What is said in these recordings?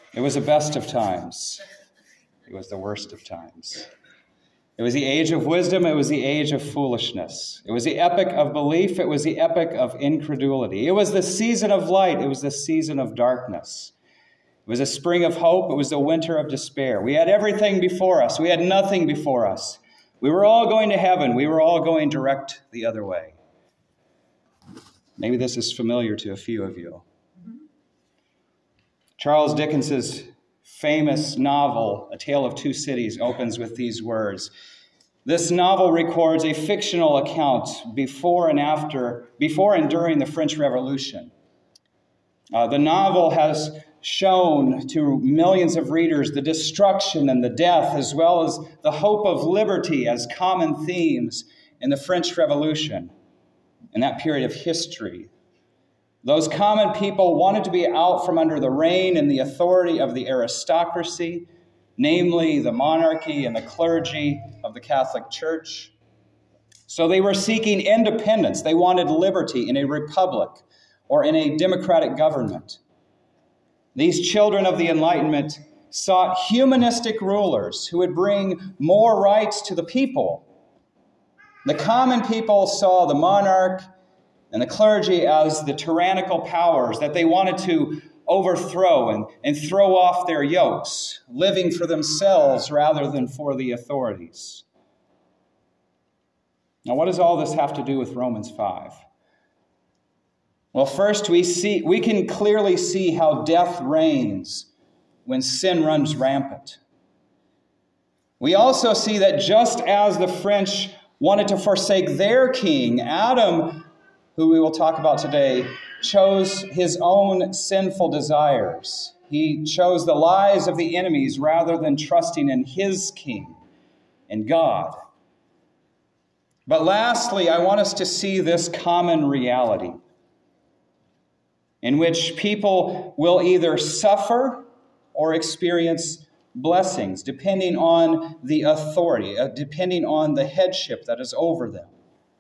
It was the best of times. It was the worst of times. It was the age of wisdom. It was the age of foolishness. It was the epoch of belief. It was the epoch of incredulity. It was the season of light. It was the season of darkness. It was a spring of hope. It was the winter of despair. We had everything before us. We had nothing before us. We were all going to heaven. We were all going direct the other way. Maybe this is familiar to a few of you. Charles Dickens's famous novel, A Tale of Two Cities, opens with these words. This novel records a fictional account before and during the French Revolution. The novel has shown to millions of readers the destruction and the death, as well as the hope of liberty as common themes in the French Revolution, in that period of history. Those common people wanted to be out from under the reign and the authority of the aristocracy, namely the monarchy and the clergy of the Catholic Church. So they were seeking independence. They wanted liberty in a republic or in a democratic government. These children of the Enlightenment sought humanistic rulers who would bring more rights to the people. The common people saw the monarch and the clergy as the tyrannical powers that they wanted to overthrow and throw off their yokes, living for themselves rather than for the authorities. Now, what does all this have to do with Romans 5? Well, first, we can clearly see how death reigns when sin runs rampant. We also see that just as the French wanted to forsake their king, Adam, who we will talk about today, chose his own sinful desires. He chose the lies of the enemies rather than trusting in his king, in God. But lastly, I want us to see this common reality in which people will either suffer or experience blessings, depending on the authority, depending on the headship that is over them.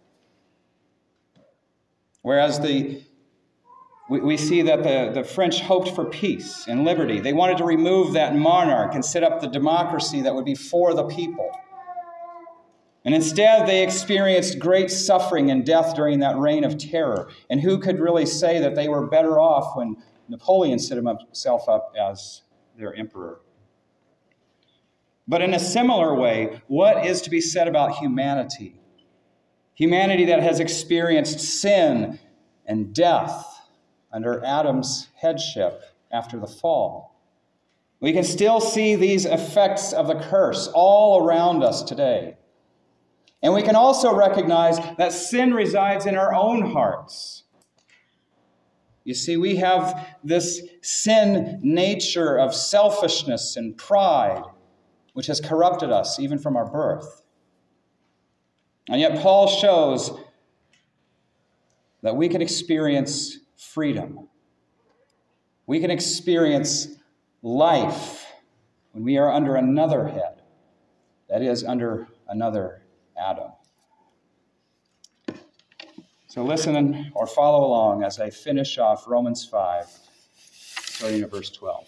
Whereas we see that the French hoped for peace and liberty. They wanted to remove that monarch and set up the democracy that would be for the people. And instead, they experienced great suffering and death during that reign of terror. And who could really say that they were better off when Napoleon set himself up as their emperor? But in a similar way, what is to be said about humanity? Humanity that has experienced sin and death under Adam's headship after the fall. We can still see these effects of the curse all around us today. And we can also recognize that sin resides in our own hearts. You see, we have this sin nature of selfishness and pride, which has corrupted us even from our birth. And yet Paul shows that we can experience freedom. We can experience life when we are under another head, that is, under another Adam. So listen or follow along as I finish off Romans 5, starting at verse 12.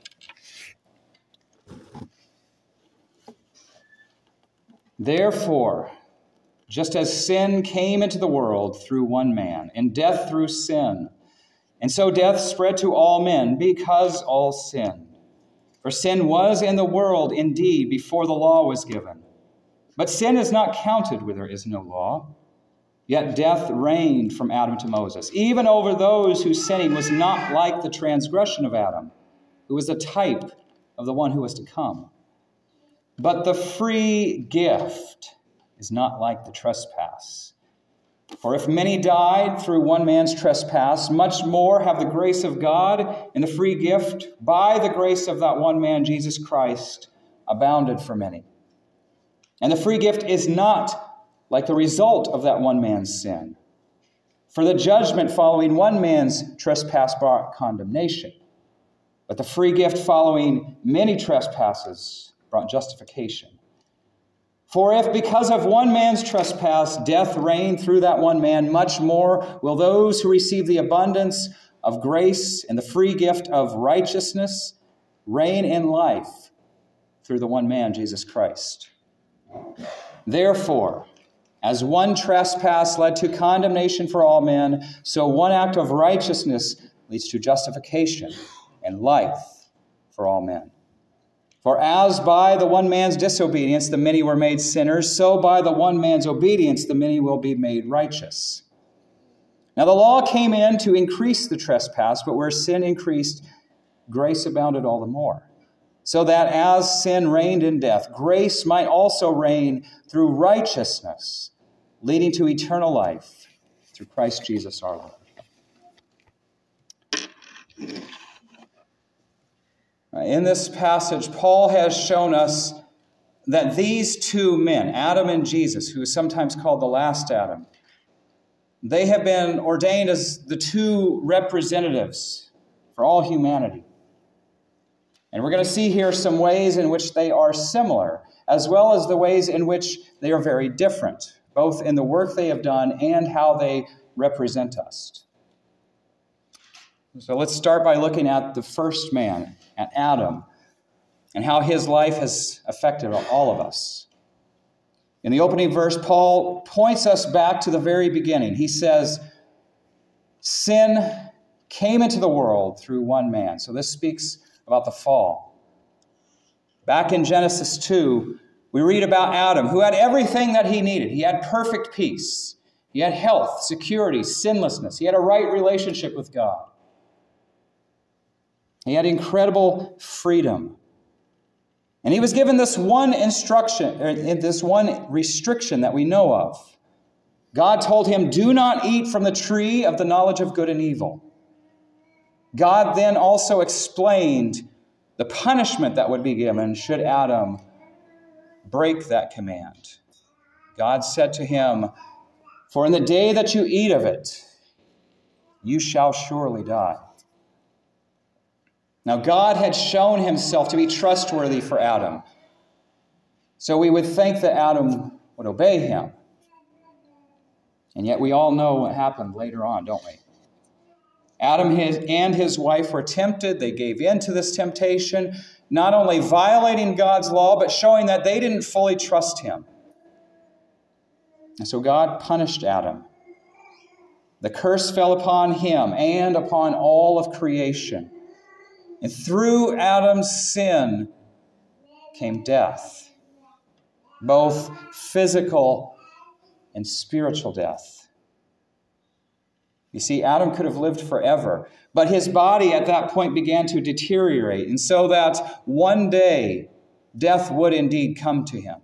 Therefore, just as sin came into the world through one man, and death through sin, and so death spread to all men because all sinned. For sin was in the world indeed before the law was given. But sin is not counted where there is no law. Yet death reigned from Adam to Moses, even over those whose sinning was not like the transgression of Adam, who was a type of the one who was to come. But the free gift is not like the trespass. For if many died through one man's trespass, much more have the grace of God and the free gift by the grace of that one man, Jesus Christ, abounded for many. And the free gift is not like the result of that one man's sin. For the judgment following one man's trespass brought condemnation, but the free gift following many trespasses brought justification. For if because of one man's trespass death reigned through that one man, much more will those who receive the abundance of grace and the free gift of righteousness reign in life through the one man, Jesus Christ. Therefore, as one trespass led to condemnation for all men, so one act of righteousness leads to justification and life for all men. For as by the one man's disobedience the many were made sinners, so by the one man's obedience the many will be made righteous. Now the law came in to increase the trespass, but where sin increased, grace abounded all the more. So that as sin reigned in death, grace might also reign through righteousness, leading to eternal life through Christ Jesus our Lord. In this passage, Paul has shown us that these two men, Adam and Jesus, who is sometimes called the last Adam, they have been ordained as the two representatives for all humanity. And we're going to see here some ways in which they are similar, as well as the ways in which they are very different, both in the work they have done and how they represent us. So let's start by looking at the first man, at Adam, and how his life has affected all of us. In the opening verse, Paul points us back to the very beginning. He says, sin came into the world through one man. So this speaks about the fall. Back in Genesis 2, we read about Adam, who had everything that he needed. He had perfect peace. He had health, security, sinlessness. He had a right relationship with God. He had incredible freedom. And he was given this one this one restriction that we know of. God told him, do not eat from the tree of the knowledge of good and evil. God then also explained the punishment that would be given should Adam break that command. God said to him, for in the day that you eat of it, you shall surely die. Now, God had shown himself to be trustworthy for Adam. So we would think that Adam would obey him. And yet we all know what happened later on, don't we? Adam and his wife were tempted. They gave in to this temptation, not only violating God's law, but showing that they didn't fully trust him. And so God punished Adam. The curse fell upon him and upon all of creation. And through Adam's sin came death, both physical and spiritual death. You see, Adam could have lived forever, but his body at that point began to deteriorate, and so that one day death would indeed come to him.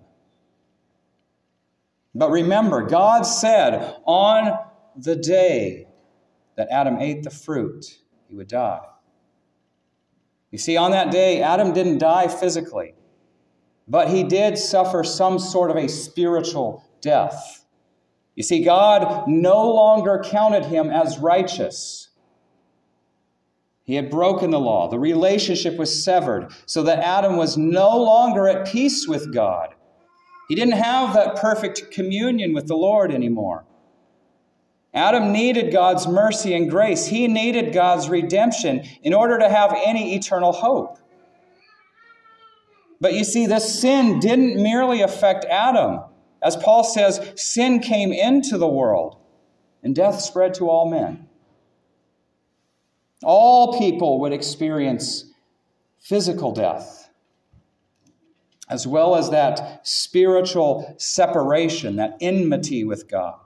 But remember, God said on the day that Adam ate the fruit, he would die. You see, on that day, Adam didn't die physically, but he did suffer some sort of a spiritual death. You see, God no longer counted him as righteous. He had broken the law. The relationship was severed so that Adam was no longer at peace with God. He didn't have that perfect communion with the Lord anymore. Adam needed God's mercy and grace. He needed God's redemption in order to have any eternal hope. But you see, this sin didn't merely affect Adam. As Paul says, sin came into the world, and death spread to all men. All people would experience physical death, as well as that spiritual separation, that enmity with God.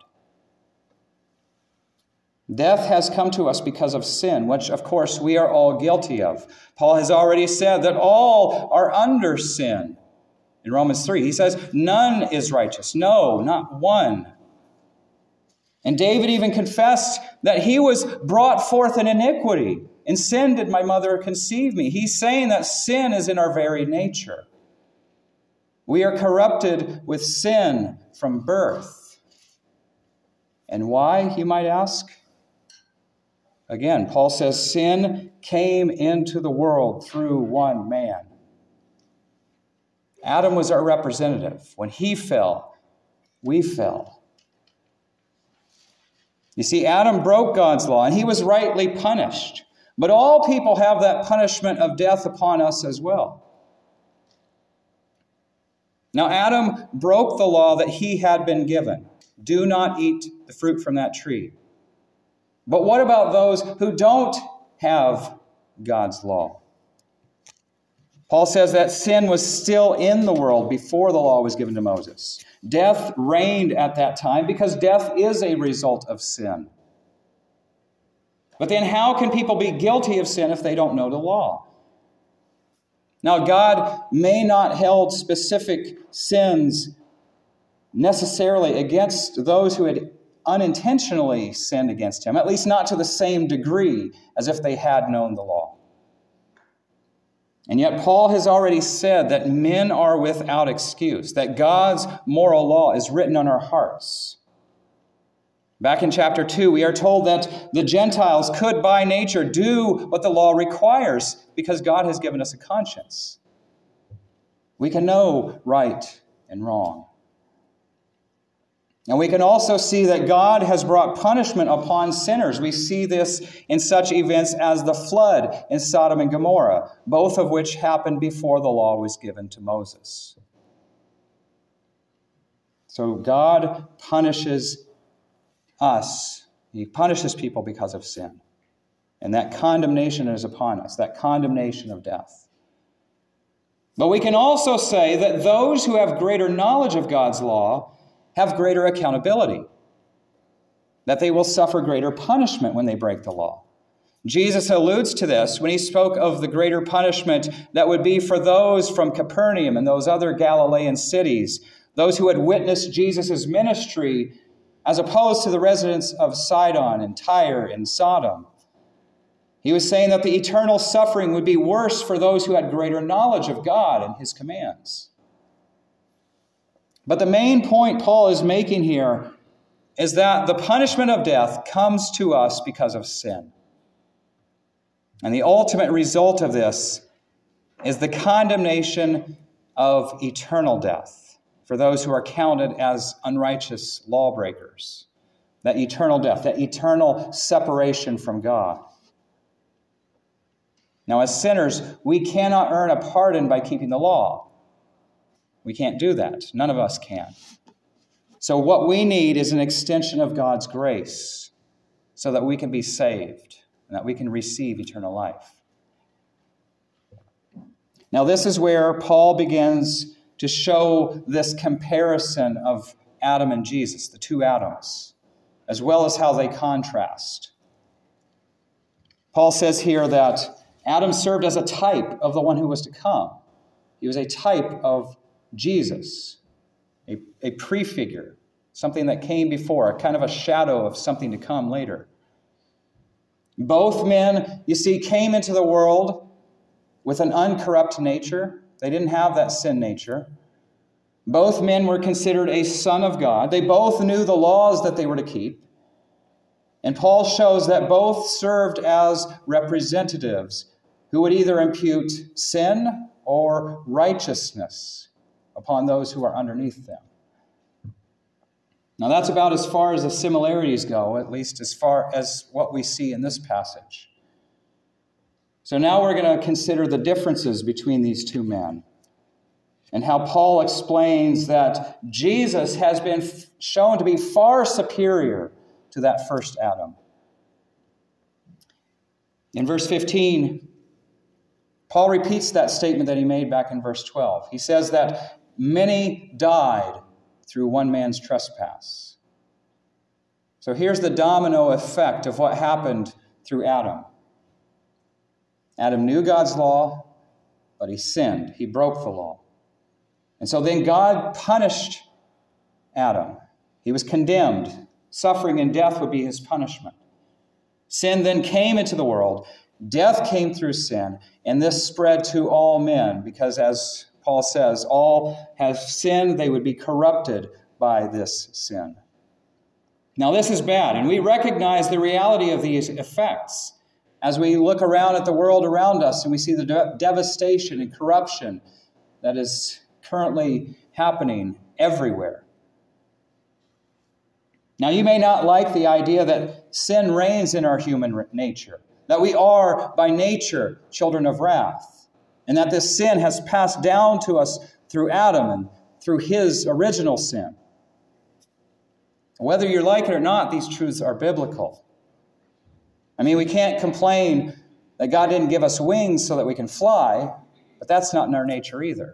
Death has come to us because of sin, which, of course, we are all guilty of. Paul has already said that all are under sin. In Romans 3, he says, none is righteous. No, not one. And David even confessed that he was brought forth in iniquity. In sin did my mother conceive me. He's saying that sin is in our very nature. We are corrupted with sin from birth. And why, you might ask? Again, Paul says sin came into the world through one man. Adam was our representative. When he fell, we fell. You see, Adam broke God's law, and he was rightly punished. But all people have that punishment of death upon us as well. Now, Adam broke the law that he had been given. Do not eat the fruit from that tree. But what about those who don't have God's law? Paul says that sin was still in the world before the law was given to Moses. Death reigned at that time because death is a result of sin. But then how can people be guilty of sin if they don't know the law? Now, God may not hold specific sins necessarily against those who had unintentionally sinned against him, at least not to the same degree as if they had known the law. And yet Paul has already said that men are without excuse, that God's moral law is written on our hearts. Back in chapter 2, we are told that the Gentiles could by nature do what the law requires because God has given us a conscience. We can know right and wrong. And we can also see that God has brought punishment upon sinners. We see this in such events as the flood in Sodom and Gomorrah, both of which happened before the law was given to Moses. So God punishes us. He punishes people because of sin. And that condemnation is upon us, that condemnation of death. But we can also say that those who have greater knowledge of God's law have greater accountability, that they will suffer greater punishment when they break the law. Jesus alludes to this when he spoke of the greater punishment that would be for those from Capernaum and those other Galilean cities, those who had witnessed Jesus' ministry, as opposed to the residents of Sidon and Tyre and Sodom. He was saying that the eternal suffering would be worse for those who had greater knowledge of God and his commands. But the main point Paul is making here is that the punishment of death comes to us because of sin. And the ultimate result of this is the condemnation of eternal death for those who are counted as unrighteous lawbreakers. That eternal death, that eternal separation from God. Now, as sinners, we cannot earn a pardon by keeping the law. We can't do that. None of us can. So what we need is an extension of God's grace so that we can be saved and that we can receive eternal life. Now, this is where Paul begins to show this comparison of Adam and Jesus, the two Adams, as well as how they contrast. Paul says here that Adam served as a type of the one who was to come. He was a type of Jesus, a prefigure, something that came before, a kind of a shadow of something to come later. Both men, you see, came into the world with an uncorrupt nature. They didn't have that sin nature. Both men were considered a son of God. They both knew the laws that they were to keep. And Paul shows that both served as representatives who would either impute sin or righteousness upon those who are underneath them. Now that's about as far as the similarities go, at least as far as what we see in this passage. So now we're going to consider the differences between these two men and how Paul explains that Jesus has been shown to be far superior to that first Adam. In verse 15, Paul repeats that statement that he made back in verse 12. He says that many died through one man's trespass. So here's the domino effect of what happened through Adam. Adam knew God's law, but he sinned. He broke the law. And so then God punished Adam. He was condemned. Suffering and death would be his punishment. Sin then came into the world. Death came through sin, and this spread to all men, because as Paul says, all have sinned, they would be corrupted by this sin. Now this is bad, and we recognize the reality of these effects as we look around at the world around us and we see the devastation and corruption that is currently happening everywhere. Now you may not like the idea that sin reigns in our human nature. that we are by nature children of wrath, and that this sin has passed down to us through Adam and through his original sin. Whether you like it or not, these truths are biblical. I mean, we can't complain that God didn't give us wings so that we can fly, but that's not in our nature either.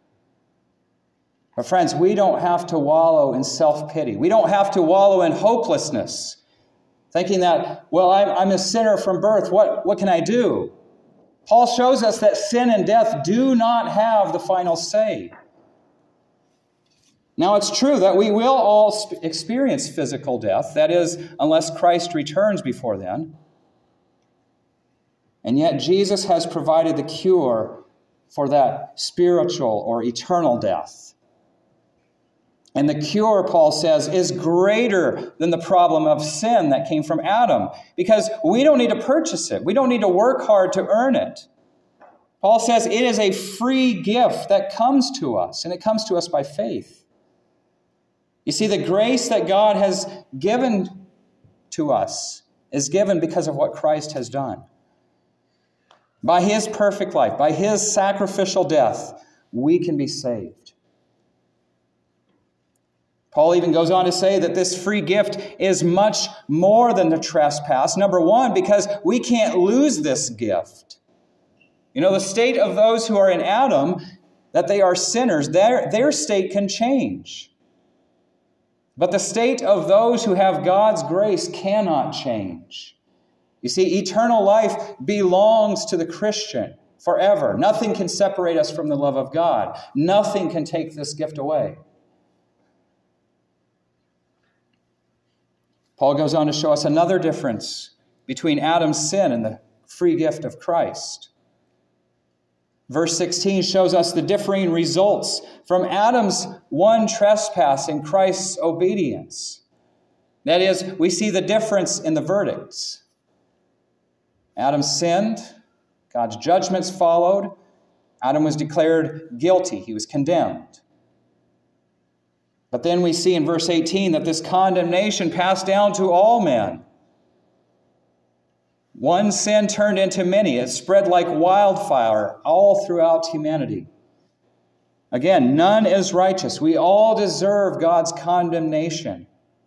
But friends, we don't have to wallow in self-pity. We don't have to wallow in hopelessness, thinking that, well, I'm a sinner from birth. What can I do? Paul shows us that sin and death do not have the final say. Now, it's true that we will all experience physical death, that is, unless Christ returns before then. And yet Jesus has provided the cure for that spiritual or eternal death. And the cure, Paul says, is greater than the problem of sin that came from Adam, because we don't need to purchase it. We don't need to work hard to earn it. Paul says it is a free gift that comes to us, and it comes to us by faith. You see, the grace that God has given to us is given because of what Christ has done. By his perfect life, by his sacrificial death, we can be saved. Paul even goes on to say that this free gift is much more than the trespass. Number one, because we can't lose this gift. You know, the state of those who are in Adam, that they are sinners, their state can change. But the state of those who have God's grace cannot change. You see, eternal life belongs to the Christian forever. Nothing can separate us from the love of God. Nothing can take this gift away. Paul goes on to show us another difference between Adam's sin and the free gift of Christ. Verse 16 shows us the differing results from Adam's one trespass and Christ's obedience. That is, we see the difference in the verdicts. Adam sinned, God's judgments followed. Adam was declared guilty, he was condemned. But then we see in verse 18 that this condemnation passed down to all men. One sin turned into many. It spread like wildfire all throughout humanity. Again, none is righteous. We all deserve God's condemnation.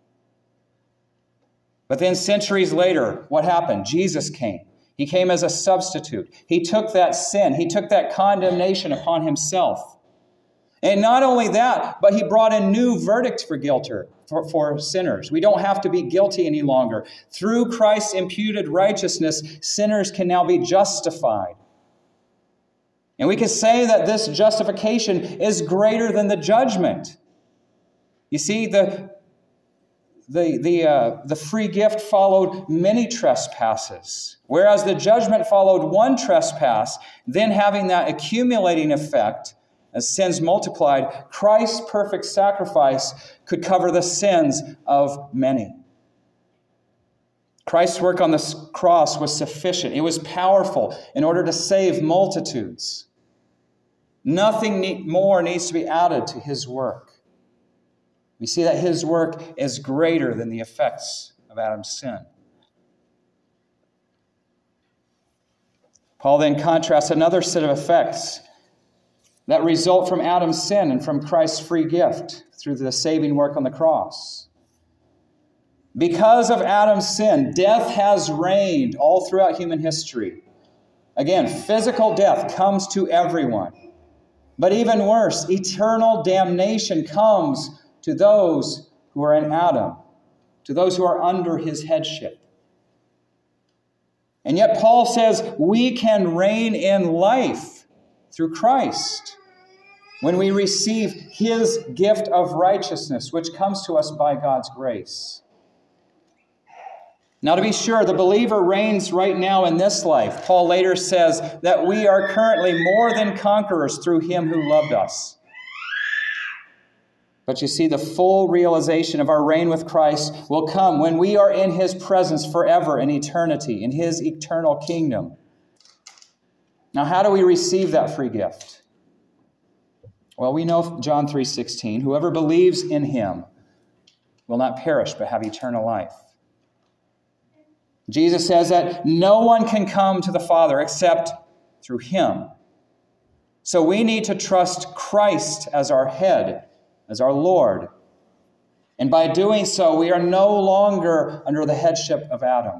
But then centuries later, what happened? Jesus came. He came as a substitute. He took that sin. He took that condemnation upon himself. And not only that, but he brought a new verdict for guilt for sinners. We don't have to be guilty any longer. Through Christ's imputed righteousness, sinners can now be justified. And we can say that this justification is greater than the judgment. You see, the free gift followed many trespasses, whereas the judgment followed one trespass, then having that accumulating effect. As sins multiplied, Christ's perfect sacrifice could cover the sins of many. Christ's work on the cross was sufficient. It was powerful in order to save multitudes. Nothing more needs to be added to his work. We see that his work is greater than the effects of Adam's sin. Paul then contrasts another set of effects that result from Adam's sin and from Christ's free gift through the saving work on the cross. Because of Adam's sin, death has reigned all throughout human history. Again, physical death comes to everyone. But even worse, eternal damnation comes to those who are in Adam, to those who are under his headship. And yet Paul says we can reign in life through Christ, when we receive his gift of righteousness, which comes to us by God's grace. Now, to be sure, the believer reigns right now in this life. Paul later says that we are currently more than conquerors through him who loved us. But you see, the full realization of our reign with Christ will come when we are in his presence forever in eternity, in his eternal kingdom. Now, how do we receive that free gift? Well, we know John 3:16, whoever believes in him will not perish but have eternal life. Jesus says that no one can come to the Father except through him. So we need to trust Christ as our head, as our Lord. And by doing so, we are no longer under the headship of Adam.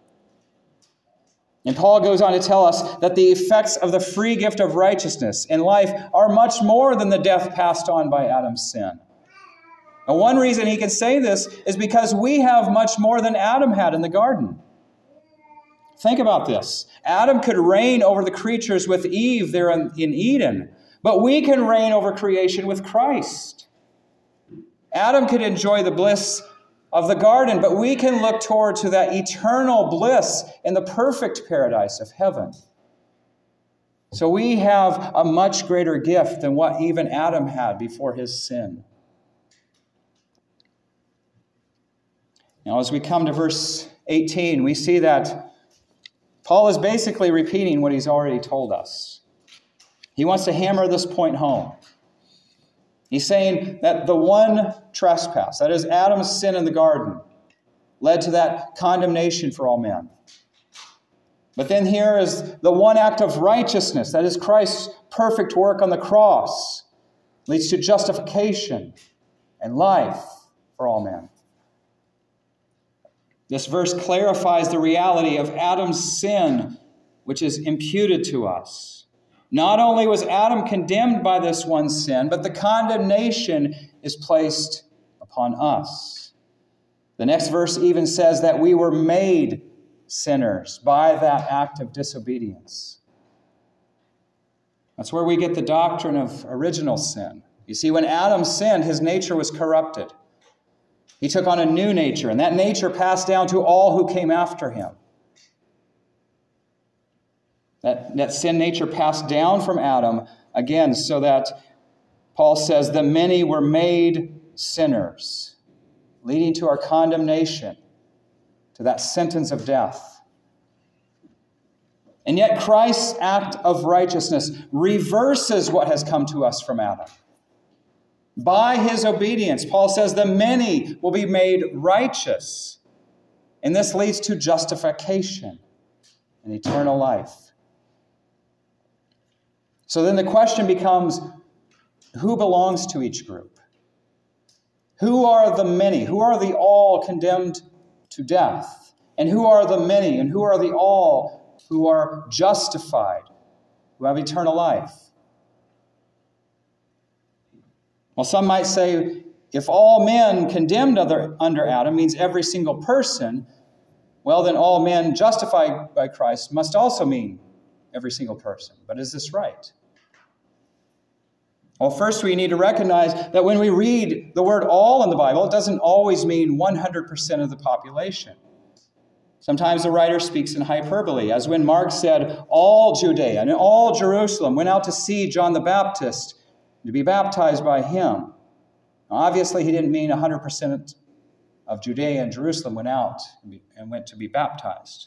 And Paul goes on to tell us that the effects of the free gift of righteousness in life are much more than the death passed on by Adam's sin. And one reason he can say this is because we have much more than Adam had in the garden. Think about this. Adam could reign over the creatures with Eve there in Eden, but we can reign over creation with Christ. Adam could enjoy the bliss of the garden, but we can look toward to that eternal bliss in the perfect paradise of heaven. So we have a much greater gift than what even Adam had before his sin. Now, as we come to verse 18, we see that Paul is basically repeating what he's already told us. He wants to hammer this point home. He's saying that the one trespass, that is Adam's sin in the garden, led to that condemnation for all men. But then here is the one act of righteousness, that is Christ's perfect work on the cross, leads to justification and life for all men. This verse clarifies the reality of Adam's sin, which is imputed to us. Not only was Adam condemned by this one sin, but the condemnation is placed upon us. The next verse even says that we were made sinners by that act of disobedience. That's where we get the doctrine of original sin. You see, when Adam sinned, his nature was corrupted. He took on a new nature, and that nature passed down to all who came after him. That sin nature passed down from Adam, again, so that Paul says the many were made sinners, leading to our condemnation, to that sentence of death. And yet Christ's act of righteousness reverses what has come to us from Adam. By his obedience, Paul says the many will be made righteous. And this leads to justification and eternal life. So then the question becomes, who belongs to each group? Who are the many? Who are the all condemned to death? And who are the many? And who are the all who are justified, who have eternal life? Well, some might say, if all men condemned under Adam means every single person, well, then all men justified by Christ must also mean every single person. But is this right? Well, first we need to recognize that when we read the word all in the Bible, it doesn't always mean 100% of the population. Sometimes the writer speaks in hyperbole, as when Mark said, all Judea and all Jerusalem went out to see John the Baptist to be baptized by him. Now, obviously, he didn't mean 100% of Judea and Jerusalem went out and went to be baptized.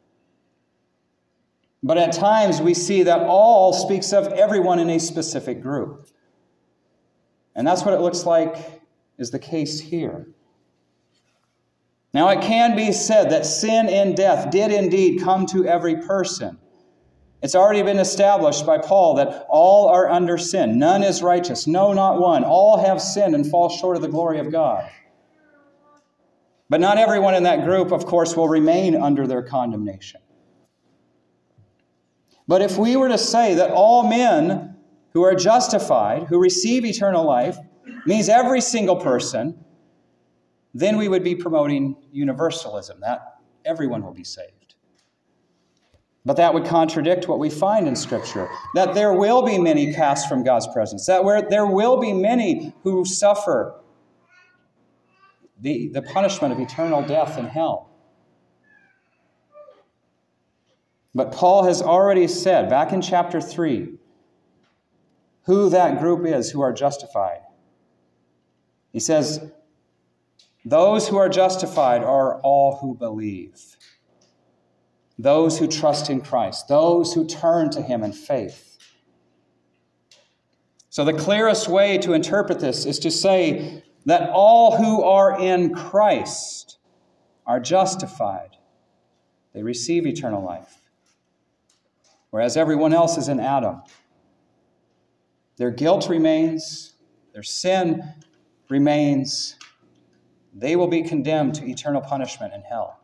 But at times we see that all speaks of everyone in a specific group. And that's what it looks like is the case here. Now, it can be said that sin and death did indeed come to every person. It's already been established by Paul that all are under sin. None is righteous, no, not one. All have sinned and fall short of the glory of God. But not everyone in that group, of course, will remain under their condemnation. But if we were to say that all men who are justified, who receive eternal life, means every single person, then we would be promoting universalism, that everyone will be saved. But that would contradict what we find in Scripture, that there will be many cast from God's presence, that there will be many who suffer the punishment of eternal death in hell. But Paul has already said, back in chapter 3, who that group is who are justified. He says, those who are justified are all who believe. Those who trust in Christ, those who turn to him in faith. So the clearest way to interpret this is to say that all who are in Christ are justified. they receive eternal life. Whereas everyone else is in Adam. Their guilt remains, their sin remains. They will be condemned to eternal punishment in hell.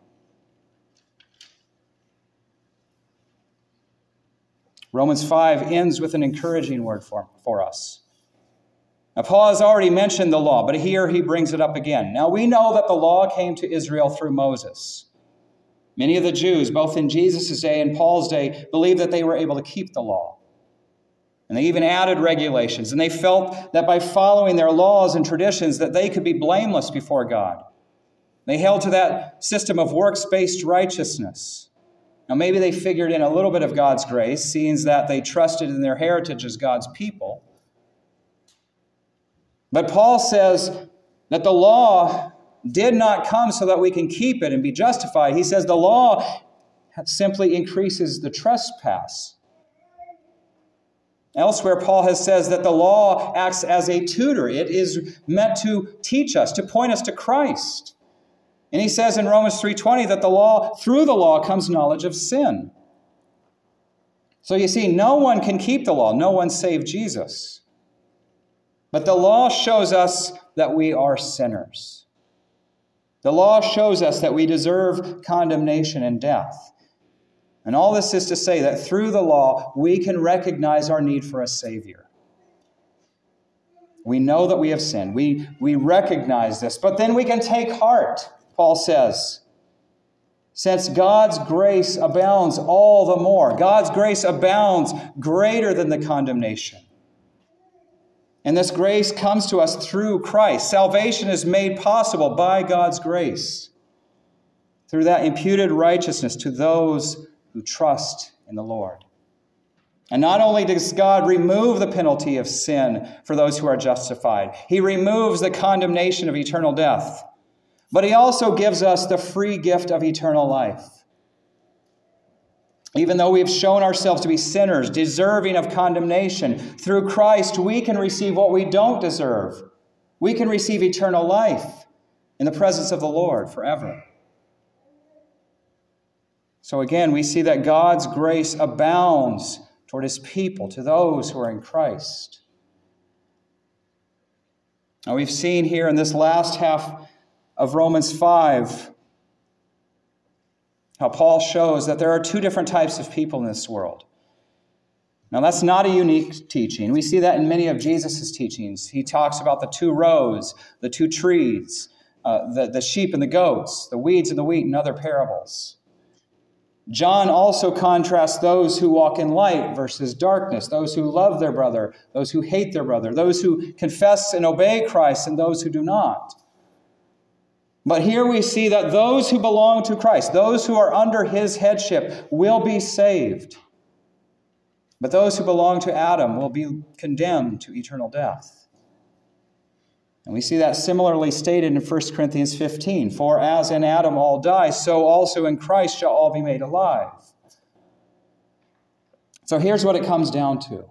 Romans 5 ends with an encouraging word for us. Now, Paul has already mentioned the law, but here he brings it up again. Now, we know that the law came to Israel through Moses. Many of the Jews, both in Jesus' day and Paul's day, believed that they were able to keep the law. And they even added regulations, and they felt that by following their laws and traditions that they could be blameless before God. They held to that system of works-based righteousness. Now, maybe they figured in a little bit of God's grace, seeing that they trusted in their heritage as God's people. But Paul says that the law did not come so that we can keep it and be justified. He says the law simply increases the trespass. Elsewhere, Paul says that the law acts as a tutor. It is meant to teach us, to point us to Christ. And he says in Romans 3:20 that through the law comes knowledge of sin. So you see, no one can keep the law. No one save Jesus. But the law shows us that we are sinners. The law shows us that we deserve condemnation and death. And all this is to say that through the law, we can recognize our need for a Savior. We know that we have sinned. We recognize this. But then we can take heart, Paul says, since God's grace abounds all the more. God's grace abounds greater than the condemnation. And this grace comes to us through Christ. Salvation is made possible by God's grace through that imputed righteousness to those who trust in the Lord. And not only does God remove the penalty of sin for those who are justified, he removes the condemnation of eternal death, but he also gives us the free gift of eternal life. Even though we have shown ourselves to be sinners, deserving of condemnation, through Christ we can receive what we don't deserve. We can receive eternal life in the presence of the Lord forever. So again, we see that God's grace abounds toward his people, to those who are in Christ. Now we've seen here in this last half of Romans 5 how Paul shows that there are two different types of people in this world. Now, that's not a unique teaching. We see that in many of Jesus' teachings. He talks about the two rows, the two trees, the sheep and the goats, the weeds and the wheat, and other parables. John also contrasts those who walk in light versus darkness, those who love their brother, those who hate their brother, those who confess and obey Christ, and those who do not. But here we see that those who belong to Christ, those who are under his headship, will be saved. But those who belong to Adam will be condemned to eternal death. And we see that similarly stated in 1 Corinthians 15. For as in Adam all die, so also in Christ shall all be made alive. So here's what it comes down to.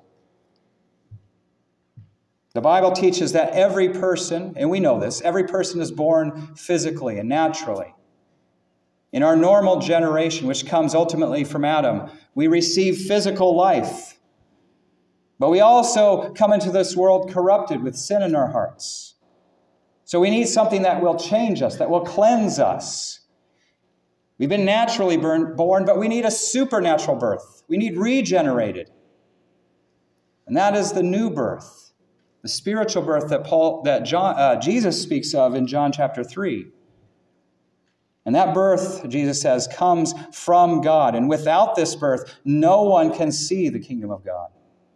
The Bible teaches that every person, and we know this, every person is born physically and naturally. In our normal generation, which comes ultimately from Adam, we receive physical life. But we also come into this world corrupted with sin in our hearts. So we need something that will change us, that will cleanse us. We've been naturally born, but we need a supernatural birth. We need regenerated. And that is the new birth. The spiritual birth that Jesus speaks of in John chapter 3. And that birth, Jesus says, comes from God. And without this birth, no one can see the kingdom of God.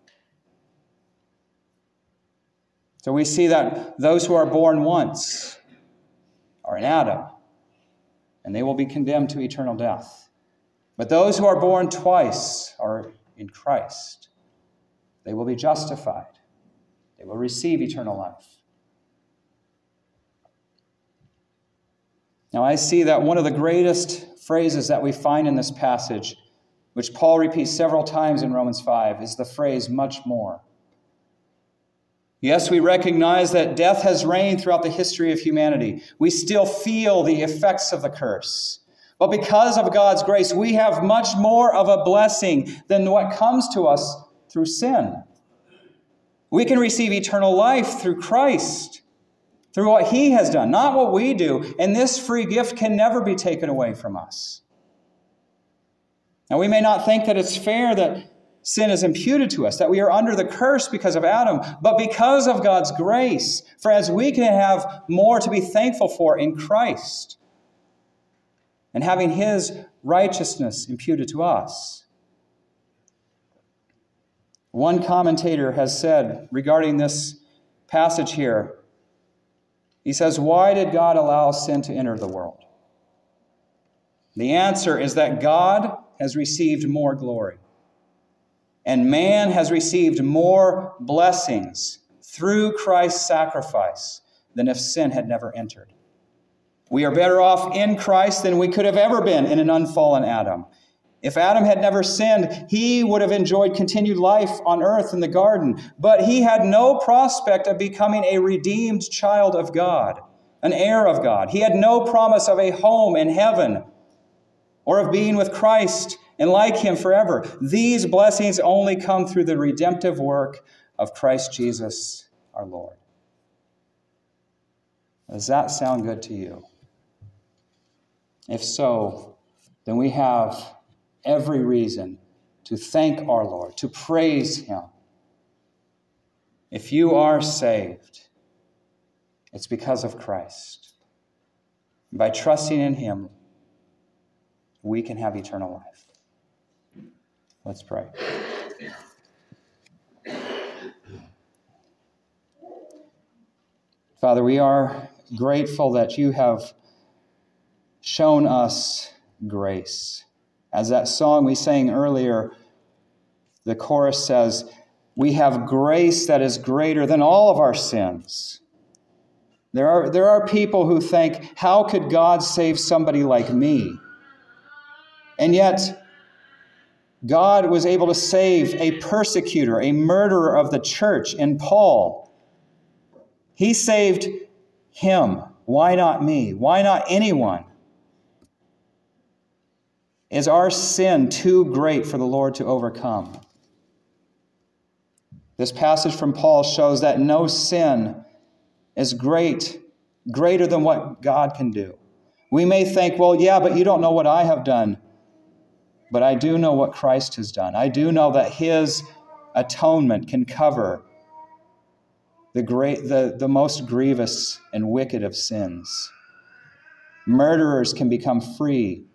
So we see that those who are born once are in Adam, and they will be condemned to eternal death. But those who are born twice are in Christ. They will be justified. They will receive eternal life. Now I see that one of the greatest phrases that we find in this passage, which Paul repeats several times in Romans 5, is the phrase, much more. Yes, we recognize that death has reigned throughout the history of humanity. We still feel the effects of the curse. But because of God's grace, we have much more of a blessing than what comes to us through sin. We can receive eternal life through Christ, through what He has done, not what we do. And this free gift can never be taken away from us. Now, we may not think that it's fair that sin is imputed to us, that we are under the curse because of Adam, but because of God's grace, friends, we can have more to be thankful for in Christ and having His righteousness imputed to us. One commentator has said regarding this passage here, he says, "Why did God allow sin to enter the world?" The answer is that God has received more glory, and man has received more blessings through Christ's sacrifice than if sin had never entered. We are better off in Christ than we could have ever been in an unfallen Adam. If Adam had never sinned, he would have enjoyed continued life on earth in the garden, but he had no prospect of becoming a redeemed child of God, an heir of God. He had no promise of a home in heaven or of being with Christ and like Him forever. These blessings only come through the redemptive work of Christ Jesus our Lord. Does that sound good to you? If so, then we have every reason to thank our Lord, to praise Him. If you are saved, it's because of Christ. By trusting in Him, we can have eternal life. Let's pray. Father, we are grateful that You have shown us grace. As that song we sang earlier, the chorus says, we have grace that is greater than all of our sins. There are people who think, how could God save somebody like me? And yet, God was able to save a persecutor, a murderer of the church in Paul. He saved him. Why not me? Why not anyone? Is our sin too great for the Lord to overcome? This passage from Paul shows that no sin is greater than what God can do. We may think, well, yeah, but you don't know what I have done. But I do know what Christ has done. I do know that His atonement can cover the most grievous and wicked of sins. Murderers can become free.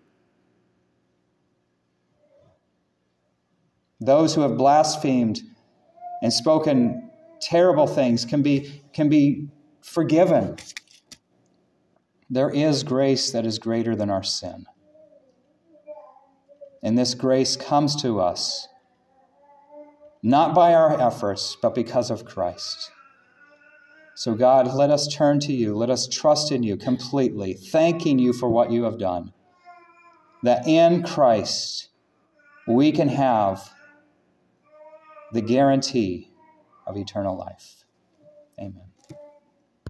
Those who have blasphemed and spoken terrible things can be forgiven. There is grace that is greater than our sin. And this grace comes to us not by our efforts, but because of Christ. So God, let us turn to You. Let us trust in You completely, thanking You for what You have done. That in Christ we can have the guarantee of eternal life. Amen.